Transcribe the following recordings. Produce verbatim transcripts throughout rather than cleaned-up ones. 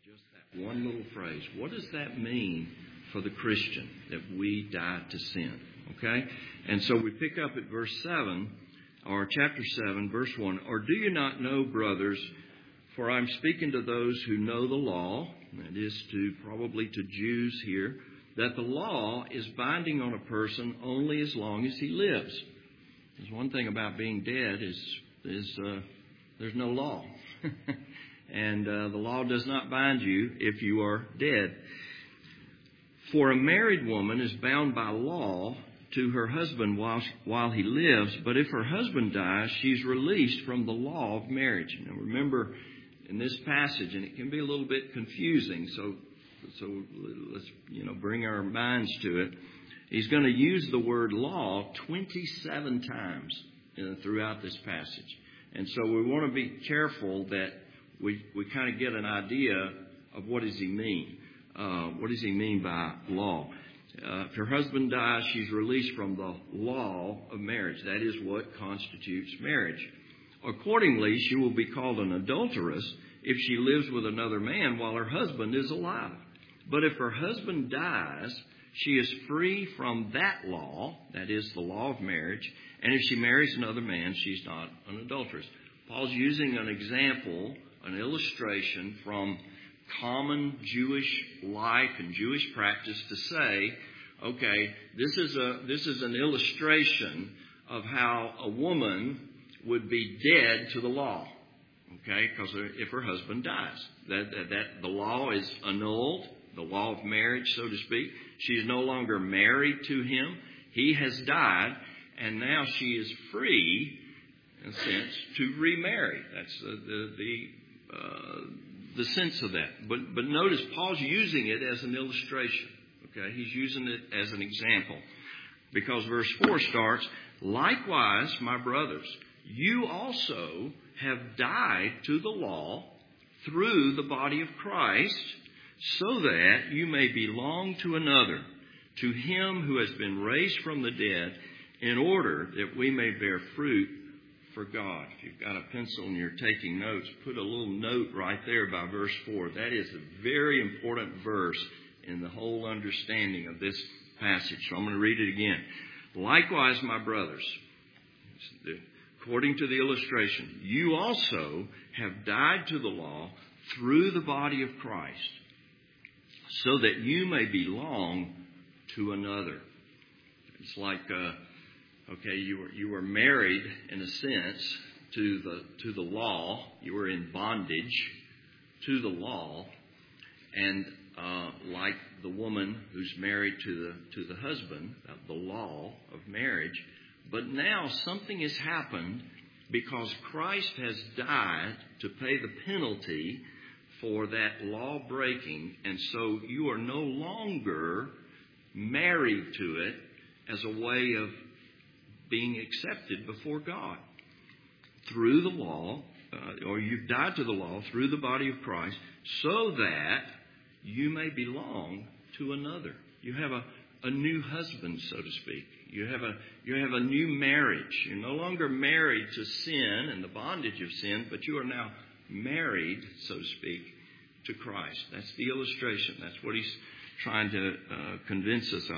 just that one little phrase. What does that mean for the Christian, that we died to sin? Okay? And so we pick up at verse seven, or chapter seven, verse one. Or do you not know, brothers, for I'm speaking to those who know the law, that is to probably to Jews here, that the law is binding on a person only as long as he lives. There's one thing about being dead is, is uh, there's no law. And uh, the law does not bind you if you are dead. For a married woman is bound by law to her husband while, while he lives, but if her husband dies, she's released from the law of marriage. Now remember, in this passage, and it can be a little bit confusing, so so let's you know bring our minds to it. He's going to use the word law twenty-seven times uh, throughout this passage. And so we want to be careful that we, we kind of get an idea of what does he mean. Uh, what does he mean by law? Uh, if her husband dies, she's released from the law of marriage. That is what constitutes marriage. Accordingly, she will be called an adulteress if she lives with another man while her husband is alive. But if her husband dies, she is free from that law, that is the law of marriage, and if she marries another man, she's not an adulteress. Paul's using an example, an illustration from common Jewish life and Jewish practice to say, okay, this is a this is an illustration of how a woman would be dead to the law, okay, because if her husband dies, that, that that the law is annulled, the law of marriage, so to speak. She is no longer married to him. He has died, and now she is free, in a sense, to remarry. That's the the the, uh, the sense of that. But but notice Paul's using it as an illustration. Okay, he's using it as an example, because verse four starts, "Likewise, my brothers, you also have died to the law through the body of Christ, so that you may belong to another, to him who has been raised from the dead, in order that we may bear fruit for God." If you've got a pencil and you're taking notes, put a little note right there by verse four. That is a very important verse in the whole understanding of this passage. So I'm going to read it again. "Likewise, my brothers," according to the illustration, "you also have died to the law through the body of Christ, so that you may belong to another." It's like, uh, okay, you were you were married in a sense to the to the law. You were in bondage to the law, and uh, like the woman who's married to the to the husband, uh, the law of marriage. But now something has happened because Christ has died to pay the penalty for that law breaking, and so you are no longer married to it as a way of being accepted before God. Through the law, uh, or you've died to the law through the body of Christ, so that you may belong to another. You have a, a new husband, so to speak. You have a you have a new marriage. You're no longer married to sin and the bondage of sin, but you are now married, so to speak, to Christ. That's the illustration. That's what he's trying to uh, convince us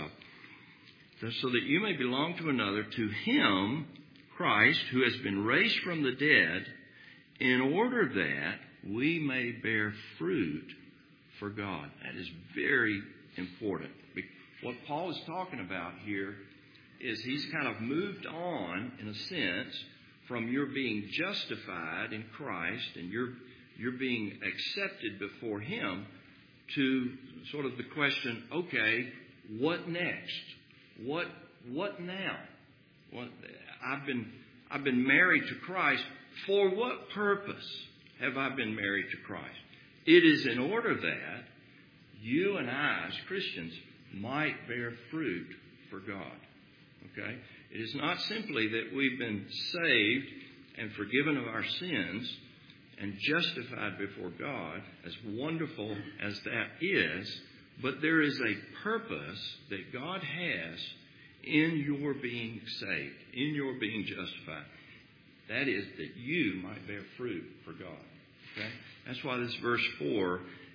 of. So that you may belong to another, to him, Christ, who has been raised from the dead, in order that we may bear fruit for God. That is very important. What Paul is talking about here is he's kind of moved on, in a sense, from your being justified in Christ and your you're being accepted before him, to sort of the question, okay, what next? What what now? What, I've been I've been married to Christ. For what purpose have I been married to Christ? It is in order that you and I, as Christians, might bear fruit for God. Okay? It is not simply that we've been saved and forgiven of our sins and justified before God, as wonderful as that is, but there is a purpose that God has in your being saved, in your being justified. That is that you might bear fruit for God. Okay? That's why this verse four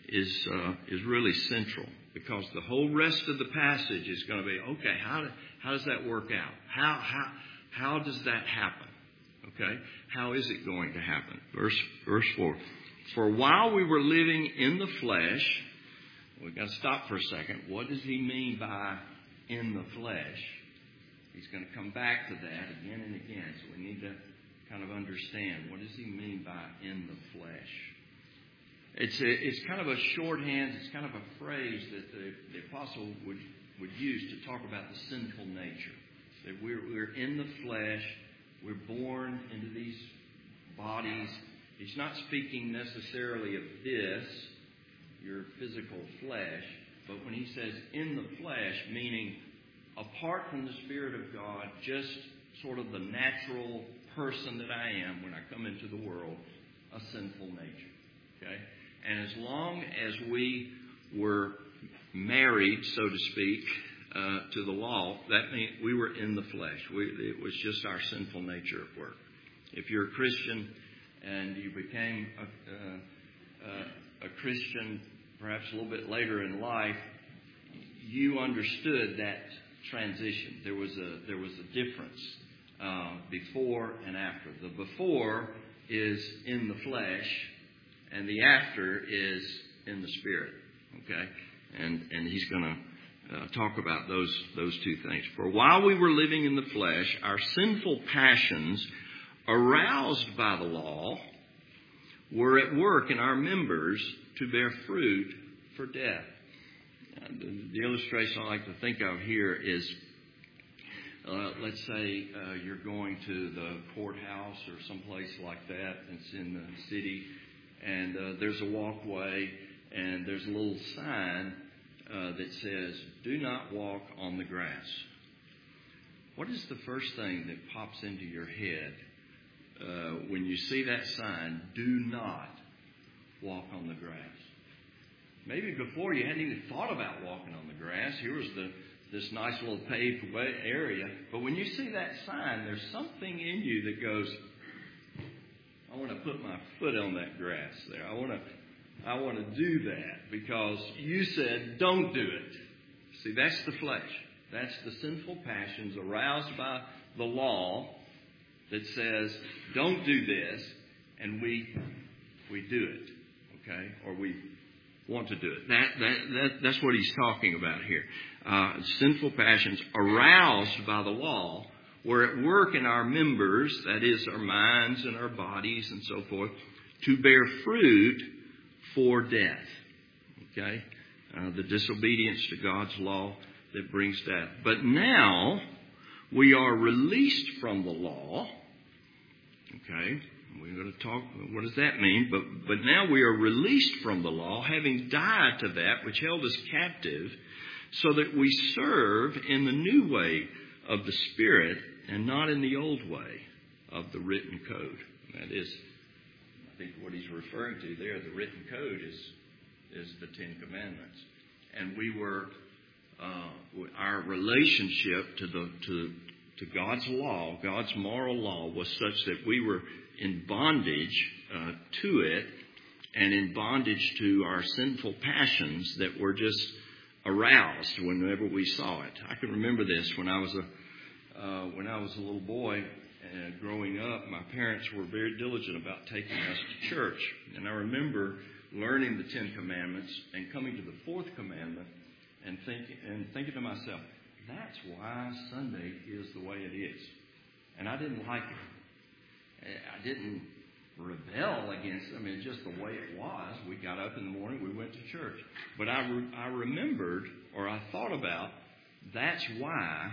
is uh, is really central, because the whole rest of the passage is going to be, okay, how do, how does that work out? How how how does that happen? Okay, how is it going to happen? Verse verse four. For while we were living in the flesh, we've got to stop for a second. What does he mean by in the flesh? He's going to come back to that again and again. So we need to kind of understand, what does he mean by in the flesh? It's a, it's kind of a shorthand. It's kind of a phrase that the, the apostle would would use to talk about the sinful nature. That we're we're in the flesh. We're born into these bodies. He's not speaking necessarily of this, your physical flesh, but when he says in the flesh, meaning apart from the Spirit of God, just sort of the natural person that I am when I come into the world, a sinful nature. Okay? And as long as we were married, so to speak, uh, to the law, that meant we were in the flesh. We, it was just our sinful nature at work. If you're a Christian and you became a, uh, uh, a Christian perhaps a little bit later in life, you understood that transition. There was a there was a difference uh, before and after. The before is in the flesh, and the after is in the Spirit. Okay, and and he's going to uh, talk about those those two things. For while we were living in the flesh, our sinful passions, aroused by the law, were at work in our members to bear fruit for death. Uh, the, the illustration I like to think of here is, uh, let's say uh, you're going to the courthouse or someplace like that. It's in the city, and uh, there's a walkway, and there's a little sign uh, that says, "Do not walk on the grass." What is the first thing that pops into your head uh, when you see that sign, "Do not walk on the grass"? Maybe before you hadn't even thought about walking on the grass. Here was the this nice little paved way area. But when you see that sign, there's something in you that goes, I want to put my foot on that grass there. I want to I want to do that because you said don't do it. See, that's the flesh. That's the sinful passions aroused by the law that says don't do this, and we we do it. Okay? Or we want to do it. That, that, that, that's what he's talking about here. Uh, sinful passions aroused by the law were at work in our members, that is our minds and our bodies and so forth, to bear fruit for death. Okay? Uh, the disobedience to God's law that brings death. But now we are released from the law. Okay? We're going to talk, what does that mean? But but now we are released from the law, having died to that which held us captive, so that we serve in the new way of the Spirit and not in the old way of the written code. That is, I think what he's referring to there, the written code is, is the Ten Commandments. And we were, uh, our relationship to the to to God's law, God's moral law, was such that we were in bondage uh, to it, and in bondage to our sinful passions that were just aroused whenever we saw it. I can remember this when I was a uh, when I was a little boy uh, growing up. My parents were very diligent about taking us to church, and I remember learning the Ten Commandments and coming to the fourth commandment and thinking and thinking to myself, that's why Sunday is the way it is. And I didn't like it. I didn't rebel against it. I mean, just the way it was. We got up in the morning, we went to church. But I, re- I remembered, or I thought about, that's why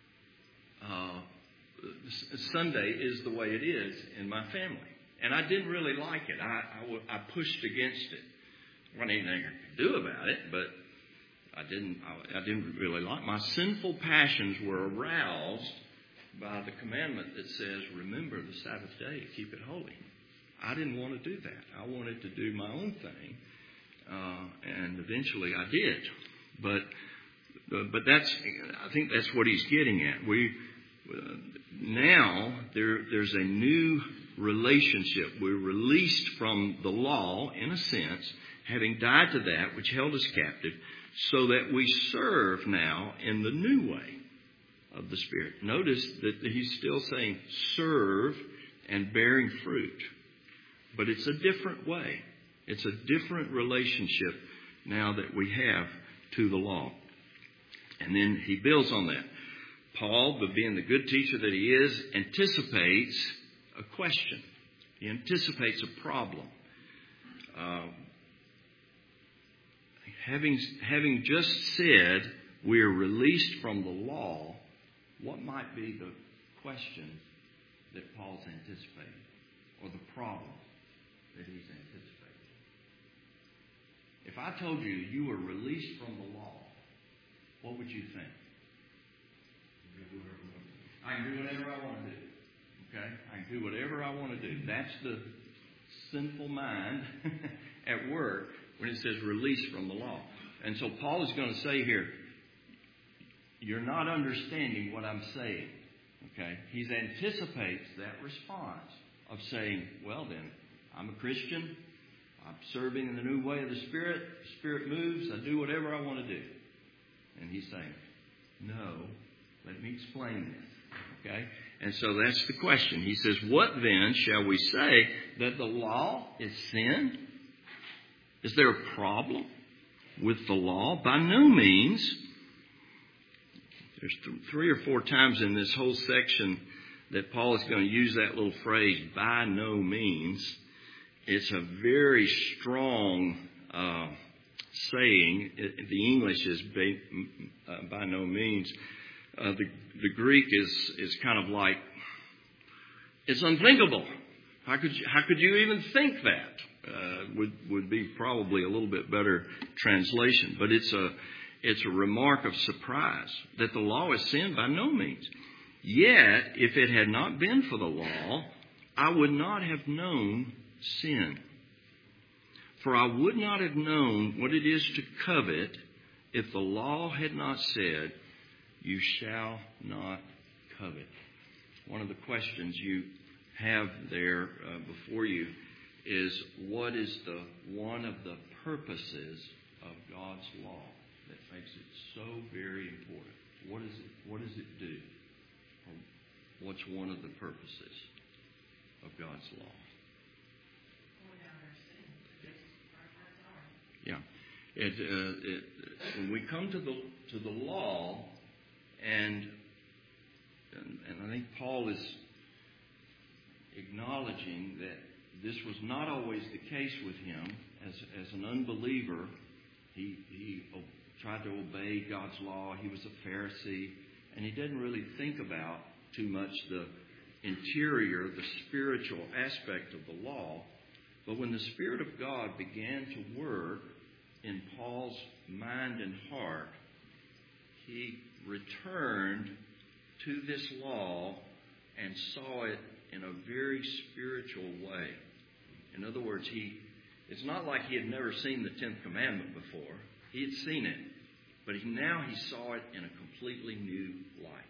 uh, Sunday is the way it is in my family. And I didn't really like it. I, I, w- I pushed against it. I wasn't anything I could do about it, but I didn't, I, I didn't really like it. My sinful passions were aroused by the commandment that says, remember the Sabbath day, keep it holy. I didn't want to do that. I wanted to do my own thing, uh, and eventually I did. But but that's I think that's what he's getting at. We uh, now there there's a new relationship. We're released from the law in a sense, having died to that which held us captive, so that we serve now in the new way of the Spirit. Notice that he's still saying serve and bearing fruit. But it's a different way. It's a different relationship now that we have to the law. And then he builds on that. Paul, but being the good teacher that he is, anticipates a question. He anticipates a problem. Uh, having, having just said we are released from the law, what might be the question that Paul's anticipating, or the problem that he's anticipating? If I told you you were released from the law, what would you think? I can do whatever I want to do. Okay? I can do whatever I want to do. That's the sinful mind at work when it says released from the law. And so Paul is going to say here, you're not understanding what I'm saying. Okay? He anticipates that response of saying, well then, I'm a Christian. I'm serving in the new way of the Spirit. The Spirit moves. I do whatever I want to do. And he's saying, no, let me explain this. Okay? And so that's the question. He says, what then shall we say? That the law is sin? Is there a problem with the law? By no means. There's th- three or four times in this whole section that Paul is going to use that little phrase, by no means. It's a very strong uh, saying. It, the English is by, uh, by no means. Uh, the, the Greek is, is kind of like, it's unthinkable. How could you, how could you even think that? Uh, would, would be probably a little bit better translation. But it's a, it's a remark of surprise that the law is sin by no means. Yet, if it had not been for the law, I would not have known sin. For I would not have known what it is to covet if the law had not said, you shall not covet. One of the questions you have there uh, before you is, what is the one of the purposes of God's law that makes it so very important? What is it? What does it do? Or what's one of the purposes of God's law? Yeah. It, uh, it, when we come to the to the law, and, and and I think Paul is acknowledging that this was not always the case with him. As as an unbeliever, he he tried to obey God's law. He was a Pharisee, and he didn't really think about too much the interior, the spiritual aspect of the law. But when the Spirit of God began to work in Paul's mind and heart, he returned to this law and saw it in a very spiritual way. In other words, he it's not like he had never seen the tenth commandment before. He had seen it, but he, now he saw it in a completely new light.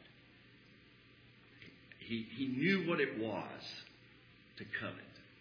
He, he knew what it was to covet.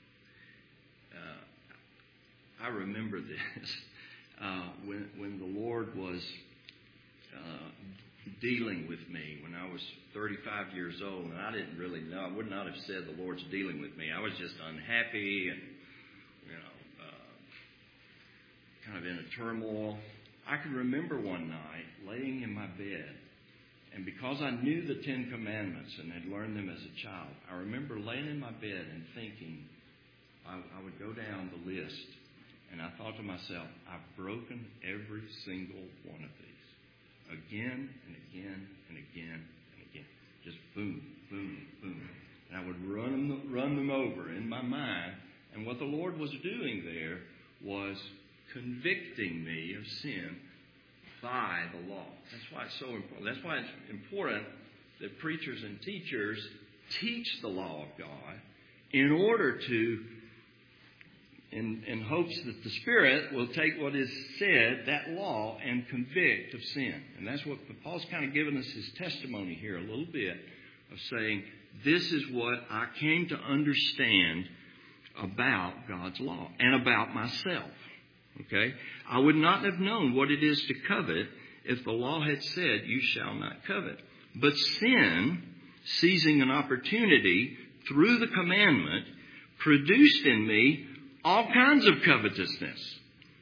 Uh, I remember this. Uh, when, when the Lord was uh, dealing with me when I was thirty-five years old, and I didn't really know. I would not have said the Lord's dealing with me. I was just unhappy and, you know, uh, kind of in a turmoil. I can remember one night laying in my bed, and because I knew the Ten Commandments and had learned them as a child, I remember laying in my bed and thinking, I, I would go down the list. And I thought to myself, I've broken every single one of these. Again and again and again and again. Just boom, boom, boom. And I would run them, run them over in my mind. And what the Lord was doing there was convicting me of sin by the law. That's why it's so important. That's why it's important that preachers and teachers teach the law of God in order to In, in hopes that the Spirit will take what is said, that law, and convict of sin. And that's what Paul's kind of given us his testimony here a little bit of saying, this is what I came to understand about God's law and about myself. Okay? I would not have known what it is to covet if the law had said, you shall not covet. But sin, seizing an opportunity through the commandment, produced in me all kinds of covetousness.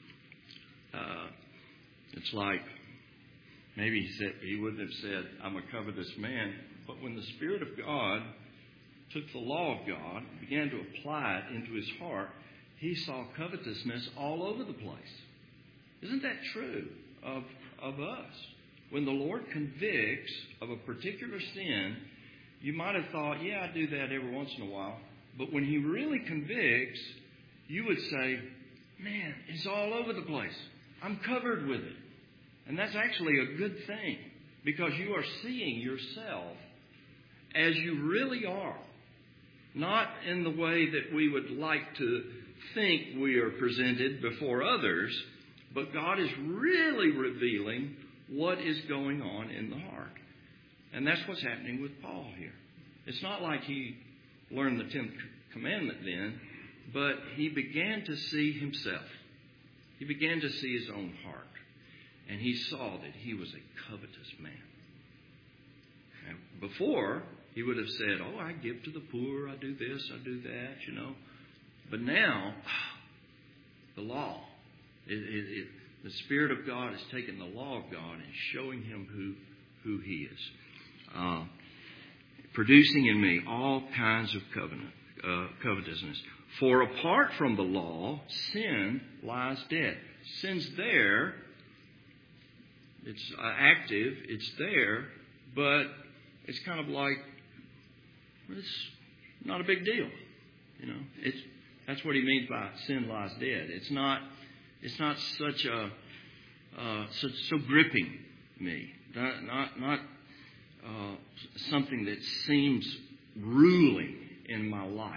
Uh, it's like, maybe he said, he wouldn't have said, I'm a covetous man. But when the Spirit of God took the law of God and began to apply it into his heart, he saw covetousness all over the place. Isn't that true of, of us? When the Lord convicts of a particular sin, you might have thought, yeah, I do that every once in a while. But when he really convicts, you would say, man, it's all over the place. I'm covered with it. And that's actually a good thing, because you are seeing yourself as you really are. Not in the way that we would like to think we are presented before others, but God is really revealing what is going on in the heart. And that's what's happening with Paul here. It's not like he learned the tenth commandment then, but he began to see himself. He began to see his own heart. And he saw that he was a covetous man. And before, he would have said, oh, I give to the poor, I do this, I do that, you know. But now, the law, it, it, it, the Spirit of God has taken the law of God and showing him who, who he is. Uh, producing in me all kinds of covenant, uh, covetousness. For apart from the law, sin lies dead. Sin's there. It's uh, active. It's there. But it's kind of like, it's not a big deal. You know, it's, that's what he means by sin lies dead. It's not, it's not such a, uh, so, so gripping me. Not, not, not uh, something that seems ruling in my life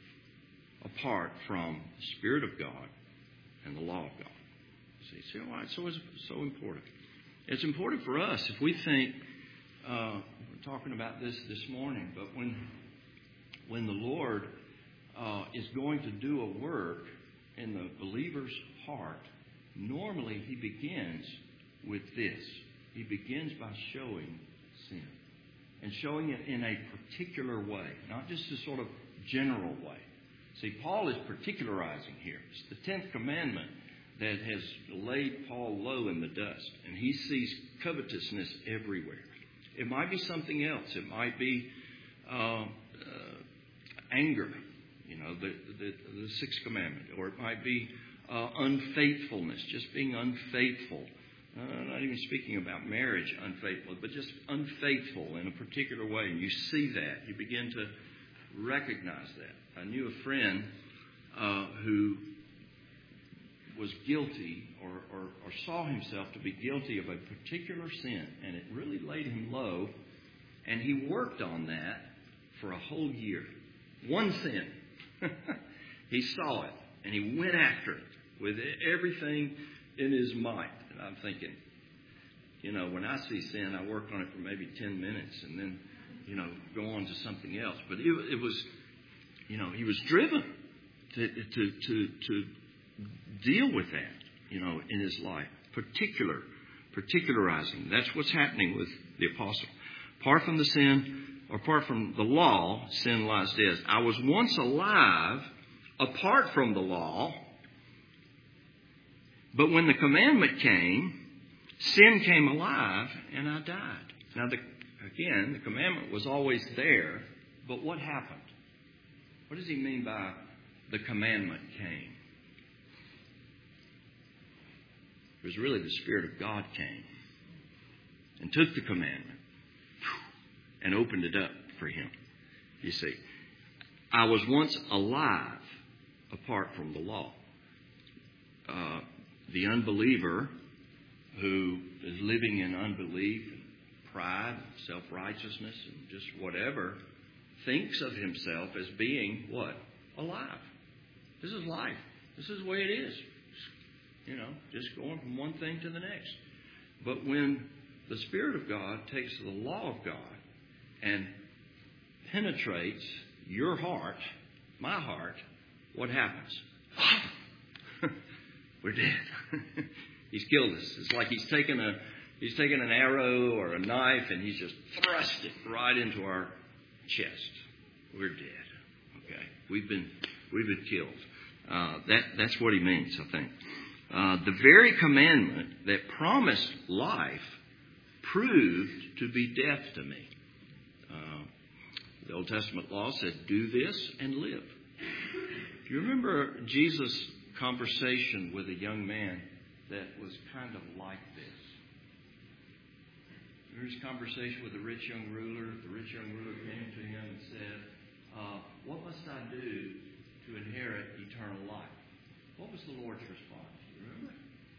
apart from the Spirit of God and the law of God. See, see why it's so, so important. It's important for us if we think, uh, we're talking about this this morning, but when when the Lord uh, is going to do a work in the believer's heart, normally he begins with this. He begins by showing sin. And showing it in a particular way, not just a sort of general way. See, Paul is particularizing here. It's the tenth commandment that has laid Paul low in the dust. And he sees covetousness everywhere. It might be something else. It might be uh, uh, anger, you know, the, the, the sixth commandment. Or it might be uh, unfaithfulness, just being unfaithful. Uh, not even speaking about marriage unfaithful, but just unfaithful in a particular way. And you see that. You begin to recognize that. I knew a friend uh, who was guilty or, or, or saw himself to be guilty of a particular sin, and it really laid him low, and he worked on that for a whole year. One sin. He saw it, and he went after it with everything in his might. And I'm thinking, you know, when I see sin, I work on it for maybe ten minutes and then, you know, go on to something else. But it, it was, you know, he was driven to, to, to, to deal with that, you know, in his life. Particular, particularizing. That's what's happening with the apostle. Apart from the sin, or apart from the law, sin lies dead. I was once alive apart from the law, but when the commandment came, sin came alive and I died. Now, the, again, the commandment was always there, but what happened? What does he mean by the commandment came? It was really the Spirit of God came and took the commandment and opened it up for him. You see, I was once alive apart from the law. Uh, the unbeliever who is living in unbelief, pride, self-righteousness, and just whatever, thinks of himself as being what? Alive. This is life. This is the way it is. You know, just going from one thing to the next. But when the Spirit of God takes the law of God and penetrates your heart, my heart, what happens? We're dead. He's killed us. It's like he's taken a he's taken an arrow or a knife and he's just thrust it right into our chest. We're dead. Okay, we've been we've been killed. Uh, that that's what he means, I think. Uh, the very commandment that promised life proved to be death to me. Uh, the Old Testament law said, "Do this and live." Do you remember Jesus' conversation with a young man that was kind of like this? Remember his conversation with the rich young ruler? The rich young ruler came to him and said, uh, "What must I do to inherit eternal life?" What was the Lord's response? Do you remember?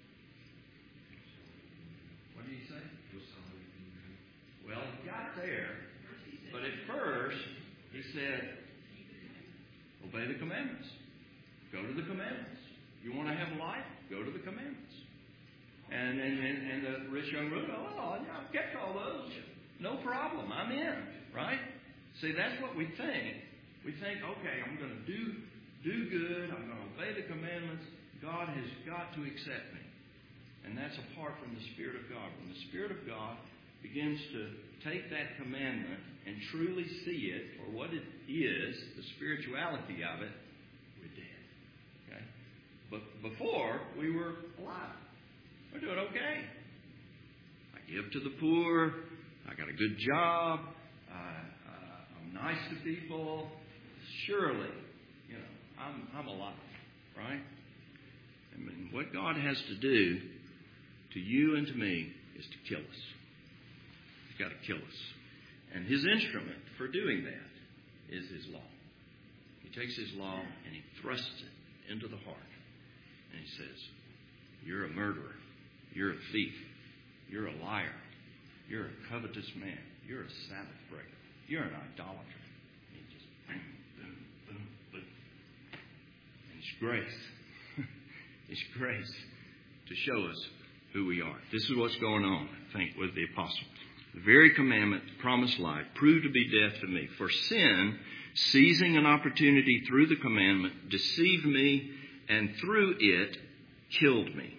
What did he say? Well, he got there, but at first he said, "Obey the commandments. Go to the commandments. You want to have life? Go to the commandments." And and, and, and the rich young ruler, "Oh, yeah, I've kept all those. No problem. I'm in." Right? See, that's what we think. We think, okay, I'm going to do do good. I'm going to obey the commandments. God has got to accept me. And that's apart from the Spirit of God. When the Spirit of God begins to take that commandment and truly see it for what it is, the spirituality of it, we're dead. Okay? But before, we were alive. We're doing okay. I give to the poor. I got a good job. Uh, uh, I'm nice to people. Surely, you know, I'm I'm alive, right? I mean, what God has to do to you and to me is to kill us. He's got to kill us. And His instrument for doing that is His law. He takes His law and He thrusts it into the heart. And He says, "You're a murderer. You're a thief. You're a liar. You're a covetous man. You're a Sabbath breaker. You're an idolater." And He just boom, boom, boom, boom. And it's grace. It's grace to show us who we are. This is what's going on, I think, with the apostle. The very commandment, promised life, proved to be death to me. For sin, seizing an opportunity through the commandment, deceived me, and through it, killed me.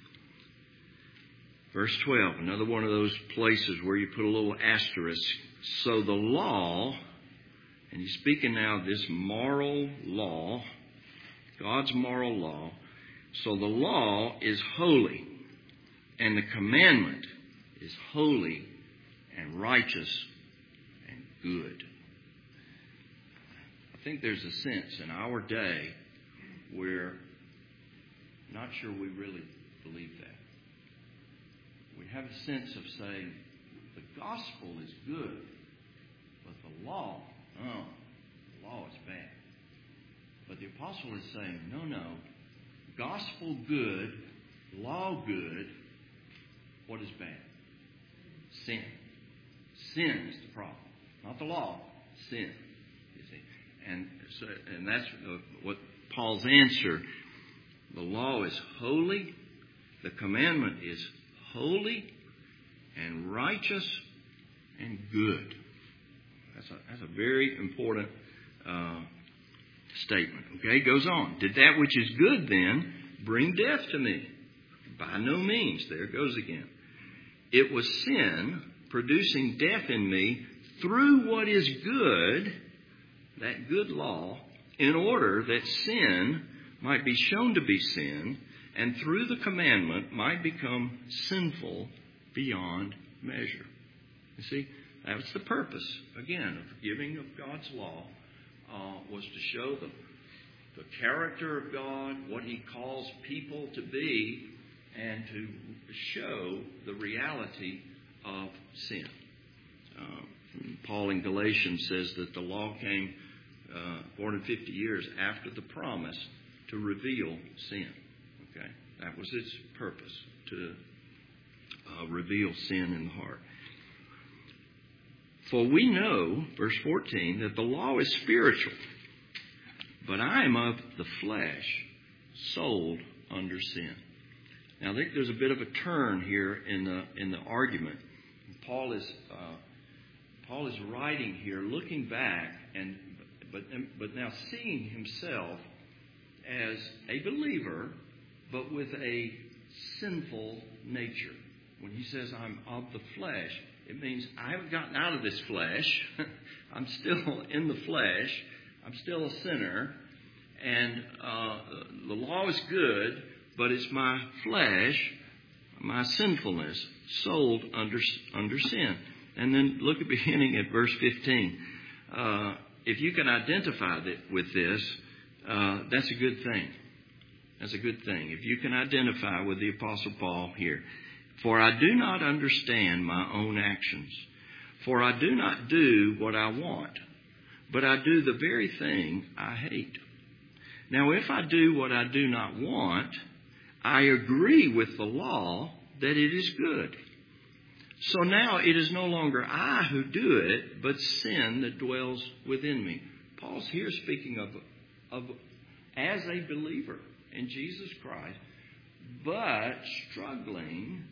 Verse twelve, another one of those places where you put a little asterisk. So the law, and he's speaking now of this moral law, God's moral law. So the law is holy, and the commandment is holy and righteous and good. I think there's a sense in our day where I'm not sure we really believe that. We have a sense of saying the gospel is good, but the law, oh, the law is bad. But the apostle is saying, no, no, gospel good, law good, what is bad? Sin. Sin is the problem. Not the law, sin. You see. And so, and that's what Paul's answer. The law is holy. The commandment is holy and righteous and good. That's a, that's a very important uh, statement. Okay, goes on. Did that which is good then bring death to me? By no means. There it goes again. It was sin producing death in me through what is good, that good law, in order that sin might be shown to be sin, and through the commandment might become sinful beyond measure. You see, that was the purpose, again, of the giving of God's law, uh, was to show the, the character of God, what He calls people to be, and to show the reality of sin. Uh, Paul in Galatians says that the law came uh, four hundred fifty years after the promise to reveal sin. Okay, that was its purpose, to uh, reveal sin in the heart. For we know, verse fourteen, that the law is spiritual, but I am of the flesh, sold under sin. Now, I think there's a bit of a turn here in the in the argument. Paul is uh, Paul is writing here, looking back, and but but now seeing himself as a believer, but with a sinful nature. When he says I'm of the flesh, it means I haven't gotten out of this flesh. I'm still in the flesh. I'm still a sinner. And uh, the law is good, but it's my flesh, my sinfulness, sold under under sin. And then look at beginning at verse fifteen. Uh, if you can identify that with this, uh, that's a good thing. That's a good thing. If you can identify with the Apostle Paul here. For I do not understand my own actions. For I do not do what I want, but I do the very thing I hate. Now, if I do what I do not want, I agree with the law that it is good. So now it is no longer I who do it, but sin that dwells within me. Paul's here speaking of, of as a believer in Jesus Christ, but struggling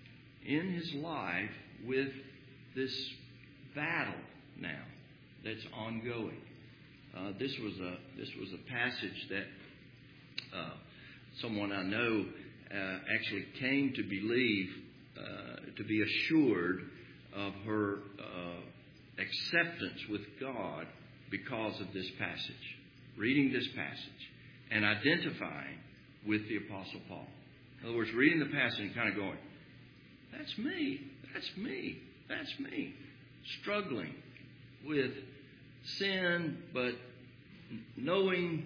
in his life with this battle now that's ongoing. Uh, this was a this was a passage that uh, someone I know uh, actually came to believe, uh, to be assured of her uh, acceptance with God because of this passage, reading this passage and identifying with the Apostle Paul. In other words, reading the passage and kind of going, that's me, that's me, that's me, struggling with sin, but knowing,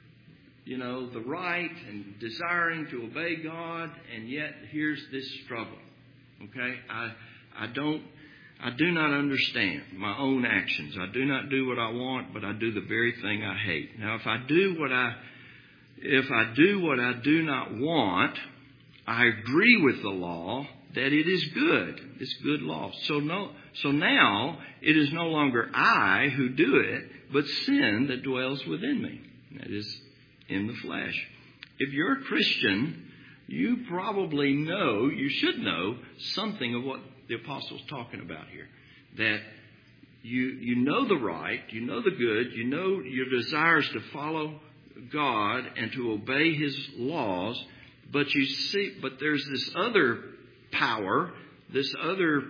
you know, the right and desiring to obey God, and yet here's this struggle. Okay, I I don't I do not understand my own actions. I do not do what I want, but I do the very thing I hate. Now, if I do what I if I do what I do not want, I agree with the law that it is good. It's good law. So no, so now it is no longer I who do it, but sin that dwells within me. That is in the flesh. If you're a Christian, you probably know, you should know something of what the apostle's talking about here. That you you know the right, you know the good, you know your desires to follow God and to obey His laws, but you see, but there's this other power, this other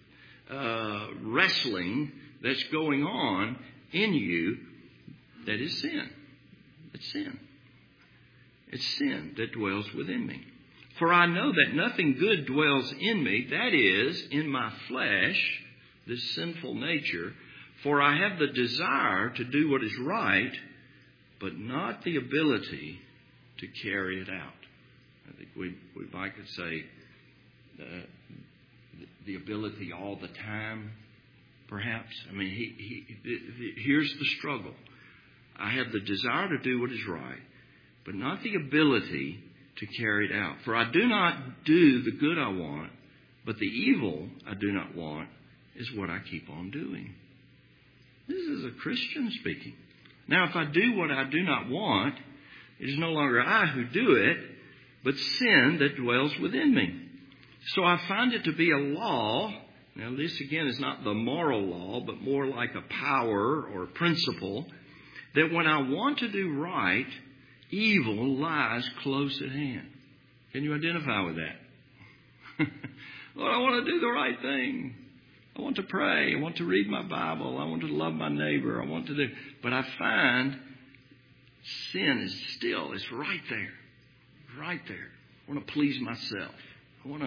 uh, wrestling that's going on in you that is sin. It's sin. It's sin that dwells within me. For I know that nothing good dwells in me, that is, in my flesh, this sinful nature. For I have the desire to do what is right, but not the ability to carry it out. I think we, we might could say uh, the, the ability all the time, perhaps. I mean, he, he, the, the, here's the struggle. I have the desire to do what is right, but not the ability to carry it out. For I do not do the good I want, but the evil I do not want is what I keep on doing. This is a Christian speaking. Now, if I do what I do not want, it is no longer I who do it, but sin that dwells within me. So I find it to be a law. Now, this again is not the moral law, but more like a power or a principle, that when I want to do right, evil lies close at hand. Can you identify with that? Lord, I want to do the right thing. I want to pray. I want to read my Bible. I want to love my neighbor. I want to do... But I find sin is still, it's right there. Right there. I want to please myself. I want to,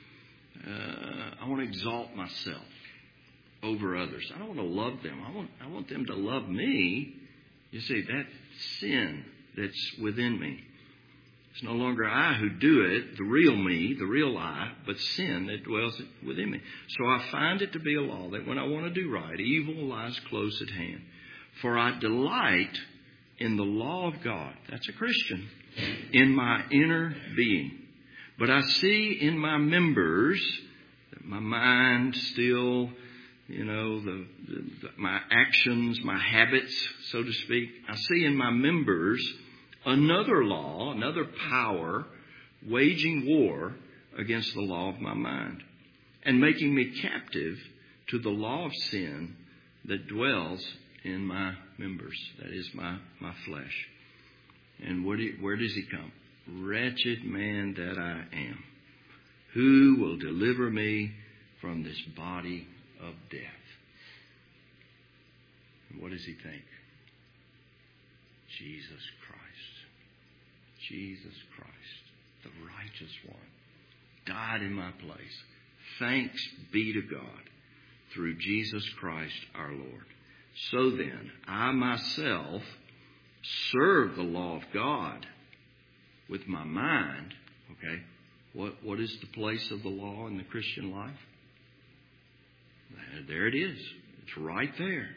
uh, I want to exalt myself over others. I don't want to love them. I want, I want them to love me. You see, that sin that's within me. It's no longer I who do it, the real me, the real I, but sin that dwells within me. So I find it to be a law that when I want to do right, evil lies close at hand. For I delight in the law of God. That's a Christian. In my inner being. But I see in my members, that my mind still, you know, the, the, the my actions, my habits, so to speak. I see in my members another law, another power, waging war against the law of my mind and making me captive to the law of sin that dwells in my members. That is my, my flesh. And where, do you, where does he come? wretched man that I am. Who will deliver me from this body of death? And what does he think? Jesus Christ. Jesus Christ, the righteous one, died in my place. Thanks be to God through Jesus Christ our Lord. So then, I myself serve the law of God with my mind. Okay, what what is the place of the law in the Christian life? There it is. It's right there.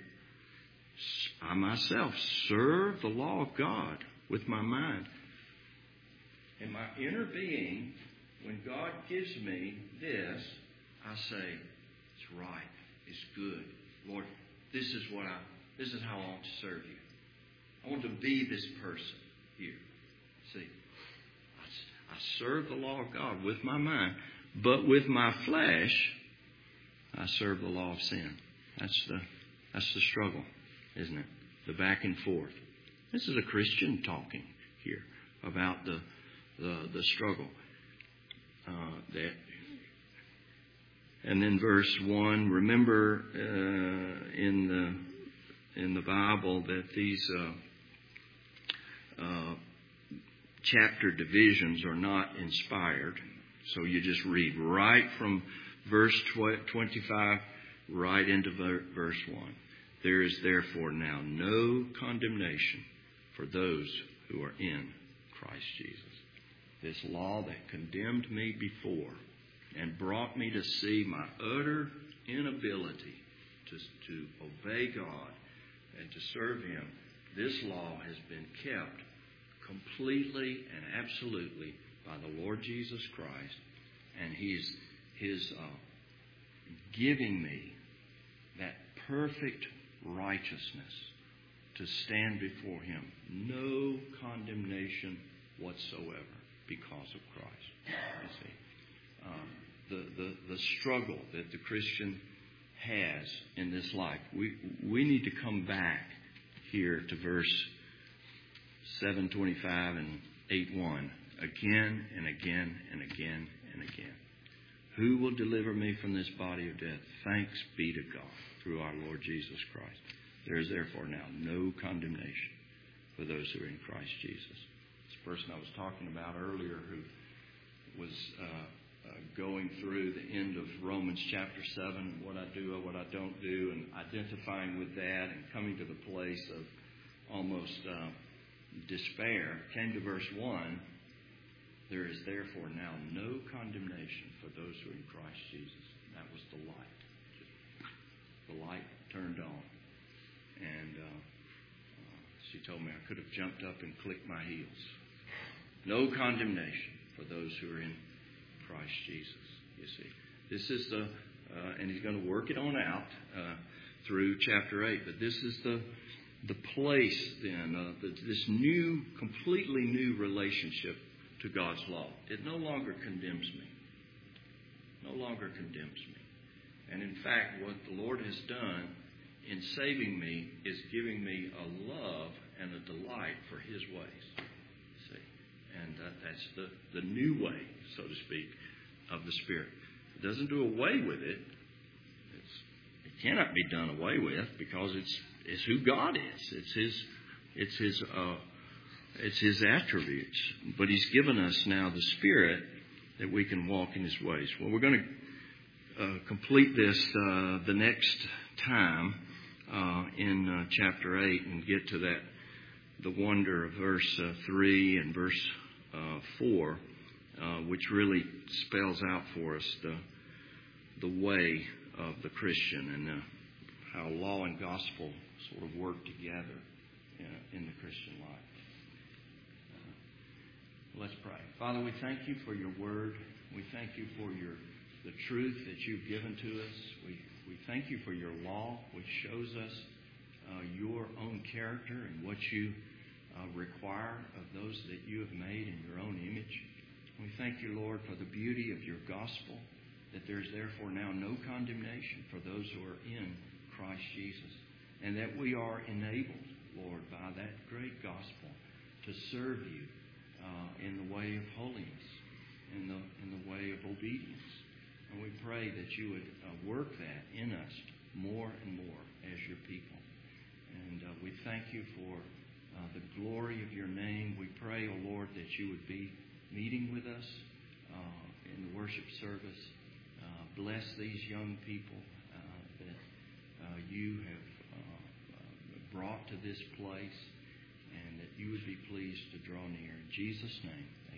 I myself serve the law of God with my mind. In my inner being, when God gives me this, I say, it's right, it's good. Lord, this is what I, this is how I want to serve you. I want to be this person here. See, I, I serve the law of God with my mind, but with my flesh, I serve the law of sin. That's the, that's the struggle, isn't it? The back and forth. This is a Christian talking here about the the, the struggle. Uh, that, and then verse one. Remember uh, in the in the Bible that these uh, uh, chapter divisions are not inspired. So you just read right from verse twenty-five right into verse one. There is therefore now no condemnation for those who are in Christ Jesus. This law that condemned me before and brought me to see my utter inability to, to obey God and to serve Him, this law has been kept completely and absolutely by the Lord Jesus Christ. And He's His uh, giving me that perfect righteousness to stand before Him. No condemnation whatsoever because of Christ. You see, um, the, the, the struggle that the Christian has in this life. We, we need to come back here to verse seven twenty-five and eight one again and again and again and again. Who will deliver me from this body of death? Thanks be to God through our Lord Jesus Christ. There is therefore now no condemnation for those who are in Christ Jesus. This person I was talking about earlier who was uh, uh, going through the end of Romans chapter seven, what I do or what I don't do, and identifying with that and coming to the place of almost uh, despair, came to verse one. There is therefore now no condemnation for those who are in Christ Jesus. That was the light. The light turned on. And uh, uh, she told me I could have jumped up and clicked my heels. No condemnation for those who are in Christ Jesus, you see. This is the, uh, and he's going to work it on out uh, through chapter eight. But this is the the place then, uh, the, this new, completely new relationship to God's law. It no longer condemns me. No longer condemns me. And in fact, what the Lord has done in saving me is giving me a love and a delight for His ways. See? And that, that's the, the new way, so to speak, of the Spirit. It doesn't do away with it. It's, it cannot be done away with because it's it's who God is. It's His it's His uh, it's His attributes. But He's given us now the Spirit that we can walk in His ways. Well, we're going to uh, complete this uh, the next time uh, in uh, chapter eight and get to that the wonder of verse uh, three and verse uh, four, uh, which really spells out for us the the way of the Christian and uh, how law and gospel sort of work together uh, in the Christian life. Uh, let's pray. Father, we thank You for Your word. We thank You for your the truth that You've given to us. We we thank You for Your law, which shows us uh, Your own character and what You uh, require of those that You have made in Your own image. We thank You, Lord, for the beauty of Your gospel, that there is therefore now no condemnation for those who are in Christ Jesus, and that we are enabled, Lord, by that great gospel to serve You uh, in the way of holiness, in the in the way of obedience. And we pray that you would uh, work that in us more and more as your people. And uh, we thank you for uh, the glory of your name. We pray, O Lord, that you would be meeting with us uh, in the worship service. Uh, bless these young people uh, that uh, you have uh, brought to this place, and that you would be pleased to draw near. In Jesus' name.